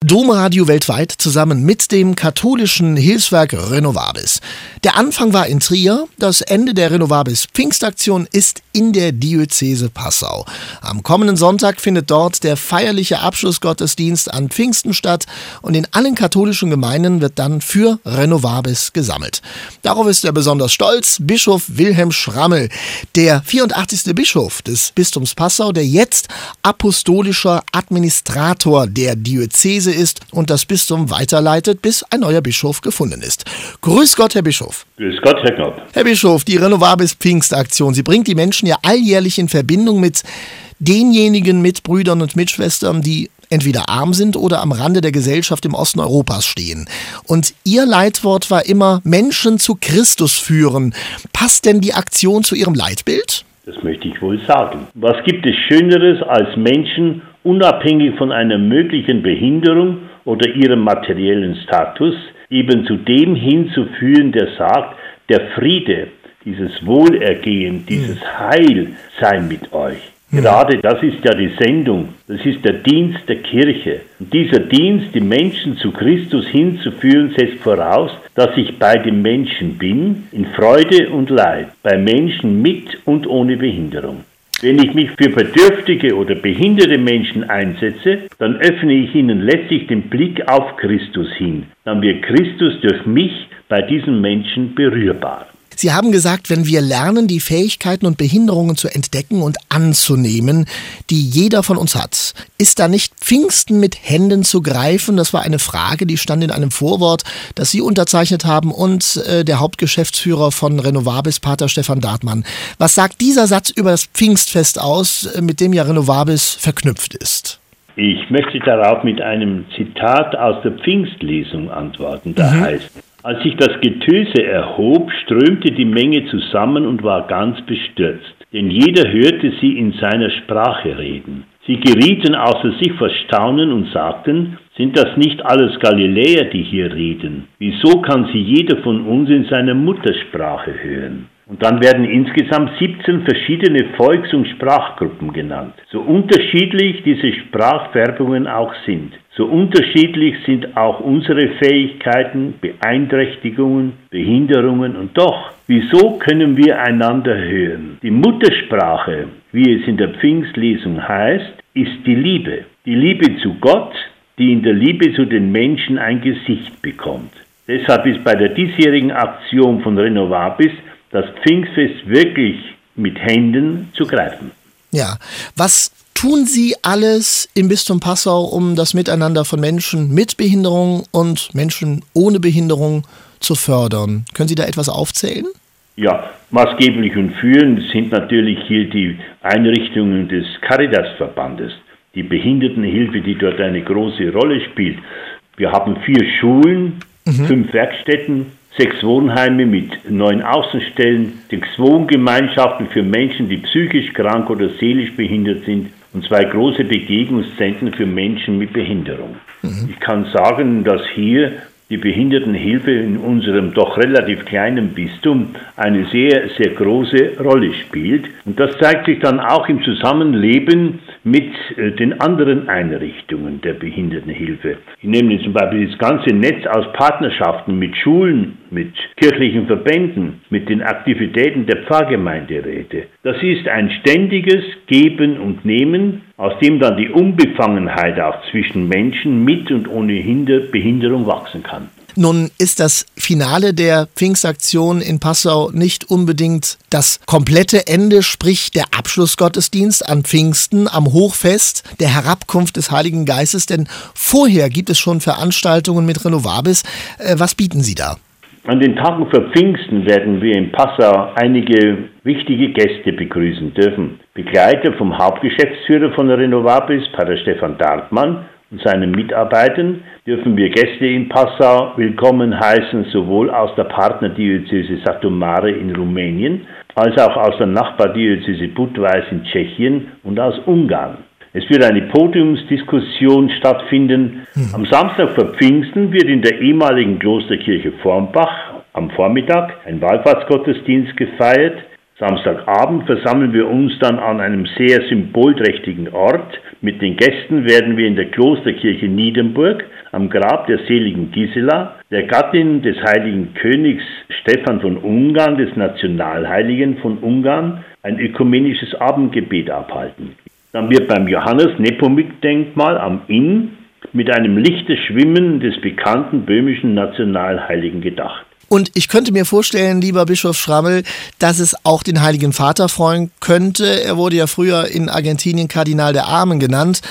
Domradio weltweit zusammen mit dem katholischen Hilfswerk Renovabis. Der Anfang war in Trier, das Ende der Renovabis Pfingstaktion ist in der Diözese Passau. Am kommenden Sonntag findet dort der feierliche Abschlussgottesdienst an Pfingsten statt und in allen katholischen Gemeinden wird dann für Renovabis gesammelt. Darauf ist er besonders stolz, Bischof Wilhelm Schrammel, der 84. Bischof des Bistums Passau, der jetzt apostolischer Administrator der Diözese ist und das Bistum weiterleitet, bis ein neuer Bischof gefunden ist. Grüß Gott, Herr Bischof. Grüß Gott, Herr Knopp. Herr Bischof, die Renovabis Pfingstaktion, sie bringt die Menschen ja alljährlich in Verbindung mit denjenigen Mitbrüdern und Mitschwestern, die entweder arm sind oder am Rande der Gesellschaft im Osten Europas stehen. Und Ihr Leitwort war immer, Menschen zu Christus führen. Passt denn die Aktion zu Ihrem Leitbild? Das möchte ich wohl sagen. Was gibt es Schöneres, als Menschen unabhängig von einer möglichen Behinderung oder ihrem materiellen Status eben zu dem hinzuführen, der sagt, der Friede, dieses Wohlergehen, dieses Heil sei mit euch. Gerade das ist ja die Sendung, das ist der Dienst der Kirche. Und dieser Dienst, die Menschen zu Christus hinzuführen, setzt voraus, dass ich bei den Menschen bin, in Freude und Leid, bei Menschen mit und ohne Behinderung. Wenn ich mich für bedürftige oder behinderte Menschen einsetze, dann öffne ich ihnen letztlich den Blick auf Christus hin. Dann wird Christus durch mich bei diesen Menschen berührbar. Sie haben gesagt, wenn wir lernen, die Fähigkeiten und Behinderungen zu entdecken und anzunehmen, die jeder von uns hat, ist da nicht Pfingsten mit Händen zu greifen? Das war eine Frage, die stand in einem Vorwort, das Sie unterzeichnet haben und der Hauptgeschäftsführer von Renovabis, Pater Stefan Dartmann. Was sagt dieser Satz über das Pfingstfest aus, mit dem ja Renovabis verknüpft ist? Ich möchte darauf mit einem Zitat aus der Pfingstlesung antworten. Da heißt: Als sich das Getöse erhob, strömte die Menge zusammen und war ganz bestürzt, denn jeder hörte sie in seiner Sprache reden. Sie gerieten außer sich vor Staunen und sagten: Sind das nicht alles Galiläer, die hier reden? Wieso kann sie jeder von uns in seiner Muttersprache hören? Und dann werden insgesamt 17 verschiedene Volks- und Sprachgruppen genannt. So unterschiedlich diese Sprachfärbungen auch sind, so unterschiedlich sind auch unsere Fähigkeiten, Beeinträchtigungen, Behinderungen und doch, wieso können wir einander hören? Die Muttersprache, wie es in der Pfingstlesung heißt, ist die Liebe. Die Liebe zu Gott, die in der Liebe zu den Menschen ein Gesicht bekommt. Deshalb ist bei der diesjährigen Aktion von Renovabis das Pfingstfest wirklich mit Händen zu greifen. Ja, was tun Sie alles im Bistum Passau, um das Miteinander von Menschen mit Behinderung und Menschen ohne Behinderung zu fördern? Können Sie da etwas aufzählen? Ja, maßgeblich und führend sind natürlich hier die Einrichtungen des Caritasverbandes, die Behindertenhilfe, die dort eine große Rolle spielt. Wir haben 4 Schulen, 5 Werkstätten, 6 Wohnheime mit 9 Außenstellen, 6 Wohngemeinschaften für Menschen, die psychisch krank oder seelisch behindert sind und 2 große Begegnungszentren für Menschen mit Behinderung. Ich kann sagen, dass hier die Behindertenhilfe in unserem doch relativ kleinen Bistum eine sehr, sehr große Rolle spielt. Und das zeigt sich dann auch im Zusammenleben mit den anderen Einrichtungen der Behindertenhilfe. Ich nehme zum Beispiel das ganze Netz aus Partnerschaften mit Schulen, mit kirchlichen Verbänden, mit den Aktivitäten der Pfarrgemeinderäte. Das ist ein ständiges Geben und Nehmen, aus dem dann die Unbefangenheit auch zwischen Menschen mit und ohne Behinderung wachsen kann. Nun ist das Finale der Pfingstaktion in Passau nicht unbedingt das komplette Ende, sprich der Abschlussgottesdienst an Pfingsten, am Hochfest, der Herabkunft des Heiligen Geistes, denn vorher gibt es schon Veranstaltungen mit Renovabis. Was bieten Sie da? An den Tagen vor Pfingsten werden wir in Passau einige wichtige Gäste begrüßen dürfen. Begleiter vom Hauptgeschäftsführer von Renovabis, Pater Stefan Dartmann, und seinen Mitarbeitern dürfen wir Gäste in Passau willkommen heißen, sowohl aus der Partnerdiözese Satu Mare in Rumänien, als auch aus der Nachbardiözese Budweis in Tschechien und aus Ungarn. Es wird eine Podiumsdiskussion stattfinden. Am Samstag vor Pfingsten wird in der ehemaligen Klosterkirche Vormbach am Vormittag ein Wallfahrtsgottesdienst gefeiert. Samstagabend versammeln wir uns dann an einem sehr symbolträchtigen Ort Mit den Gästen werden wir in der Klosterkirche Niedenburg am Grab der seligen Gisela, der Gattin des heiligen Königs Stephan von Ungarn, des Nationalheiligen von Ungarn, ein ökumenisches Abendgebet abhalten. Dann wird beim Johannes-Nepomuk-Denkmal am Inn mit einem Lichterschwimmen des bekannten böhmischen Nationalheiligen gedacht. Und ich könnte mir vorstellen, lieber Bischof Schrammel, dass es auch den Heiligen Vater freuen könnte. Er wurde ja früher in Argentinien Kardinal der Armen genannt.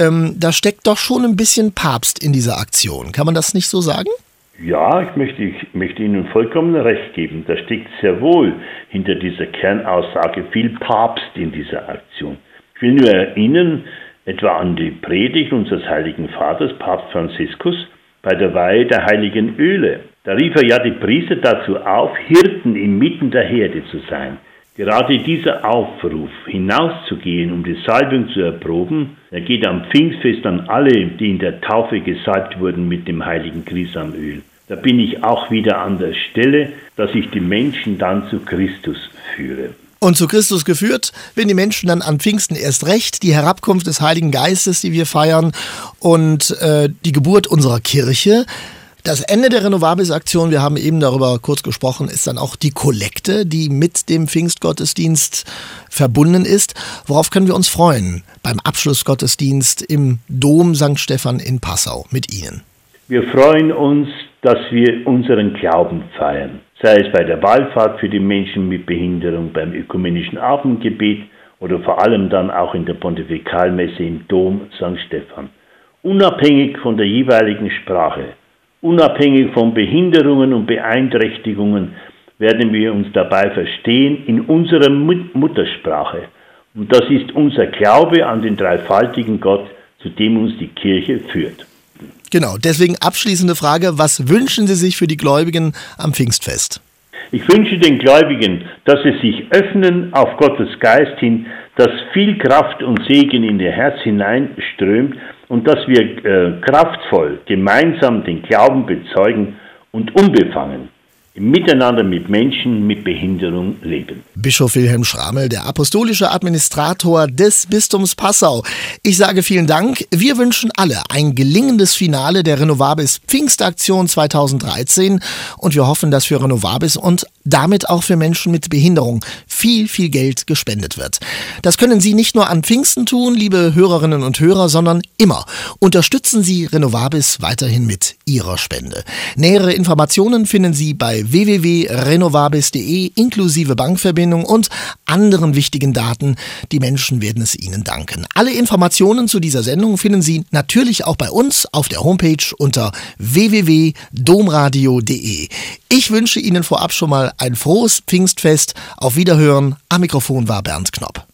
Da steckt doch schon ein bisschen Papst in dieser Aktion. Kann man das nicht so sagen? Ja, ich möchte Ihnen vollkommen recht geben. Da steckt sehr wohl hinter dieser Kernaussage viel Papst in dieser Aktion. Ich will nur erinnern, etwa an die Predigt unseres Heiligen Vaters, Papst Franziskus, bei der Weihe der heiligen Öle. Da rief er ja die Priester dazu auf, Hirten inmitten der Herde zu sein. Gerade dieser Aufruf, hinauszugehen, um die Salbung zu erproben, der geht am Pfingstfest an alle, die in der Taufe gesalbt wurden mit dem heiligen Chrisamöl. Da bin ich auch wieder an der Stelle, dass ich die Menschen dann zu Christus führe. Und zu Christus geführt, wenn die Menschen dann an Pfingsten erst recht, die Herabkunft des Heiligen Geistes, die wir feiern, und die Geburt unserer Kirche. Das Ende der Renovabis-Aktion, wir haben eben darüber kurz gesprochen, ist dann auch die Kollekte, die mit dem Pfingstgottesdienst verbunden ist. Worauf können wir uns freuen beim Abschlussgottesdienst im Dom St. Stephan in Passau mit Ihnen? Wir freuen uns, dass wir unseren Glauben feiern, sei es bei der Wallfahrt für die Menschen mit Behinderung, beim ökumenischen Abendgebet oder vor allem dann auch in der Pontifikalmesse im Dom St. Stephan. Unabhängig von der jeweiligen Sprache, unabhängig von Behinderungen und Beeinträchtigungen werden wir uns dabei verstehen in unserer Muttersprache. Und das ist unser Glaube an den dreifaltigen Gott, zu dem uns die Kirche führt. Genau, deswegen abschließende Frage, was wünschen Sie sich für die Gläubigen am Pfingstfest? Ich wünsche den Gläubigen, dass sie sich öffnen auf Gottes Geist hin, dass viel Kraft und Segen in ihr Herz hineinströmt und dass wir kraftvoll gemeinsam den Glauben bezeugen und unbefangen im Miteinander mit Menschen mit Behinderung leben. Bischof Wilhelm Schrammel, der apostolische Administrator des Bistums Passau. Ich sage vielen Dank. Wir wünschen alle ein gelingendes Finale der Renovabis Pfingstaktion 2013 und wir hoffen, dass für Renovabis und damit auch für Menschen mit Behinderung viel, viel Geld gespendet wird. Das können Sie nicht nur an Pfingsten tun, liebe Hörerinnen und Hörer, sondern immer. Unterstützen Sie Renovabis weiterhin mit Ihrer Spende. Nähere Informationen finden Sie bei www.renovabis.de inklusive Bankverbindung und anderen wichtigen Daten. Die Menschen werden es Ihnen danken. Alle Informationen zu dieser Sendung finden Sie natürlich auch bei uns auf der Homepage unter www.domradio.de. Ich wünsche Ihnen vorab schon mal ein frohes Pfingstfest. Auf Wiederhören. Am Mikrofon war Bernd Knopp.